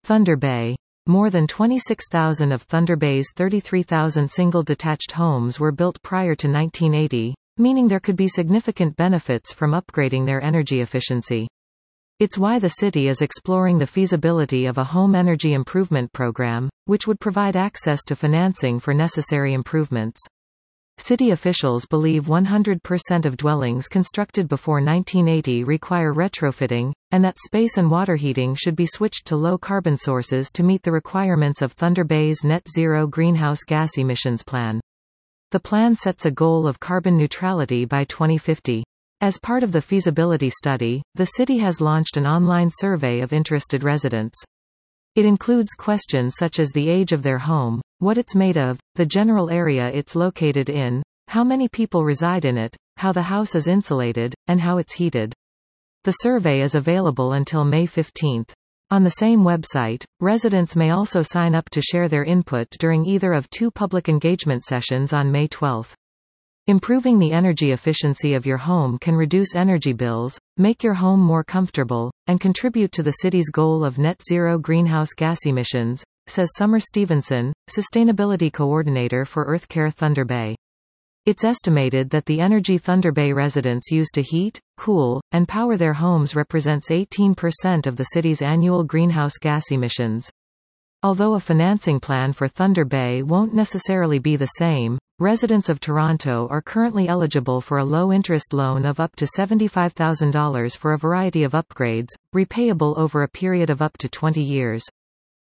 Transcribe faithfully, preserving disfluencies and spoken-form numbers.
Thunder Bay. More than twenty-six thousand of Thunder Bay's thirty-three thousand single detached homes were built prior to nineteen eighty, meaning there could be significant benefits from upgrading their energy efficiency. It's why the city is exploring the feasibility of a home energy improvement program, which would provide access to financing for necessary improvements. City officials believe one hundred percent of dwellings constructed before nineteen eighty require retrofitting, and that space and water heating should be switched to low-carbon sources to meet the requirements of Thunder Bay's net zero greenhouse gas emissions plan. The plan sets a goal of carbon neutrality by twenty fifty. As part of the feasibility study, the city has launched an online survey of interested residents. It includes questions such as the age of their home, what it's made of, the general area it's located in, how many people reside in it, how the house is insulated, and how it's heated. The survey is available until May fifteenth. On the same website, residents may also sign up to share their input during either of two public engagement sessions on May twelfth. Improving the energy efficiency of your home can reduce energy bills, make your home more comfortable, and contribute to the city's goal of net zero greenhouse gas emissions, says Summer Stevenson, Sustainability Coordinator for EarthCare Thunder Bay. It's estimated that the energy Thunder Bay residents use to heat, cool, and power their homes represents eighteen percent of the city's annual greenhouse gas emissions. Although a financing plan for Thunder Bay won't necessarily be the same, residents of Toronto are currently eligible for a low-interest loan of up to seventy-five thousand dollars for a variety of upgrades, repayable over a period of up to twenty years.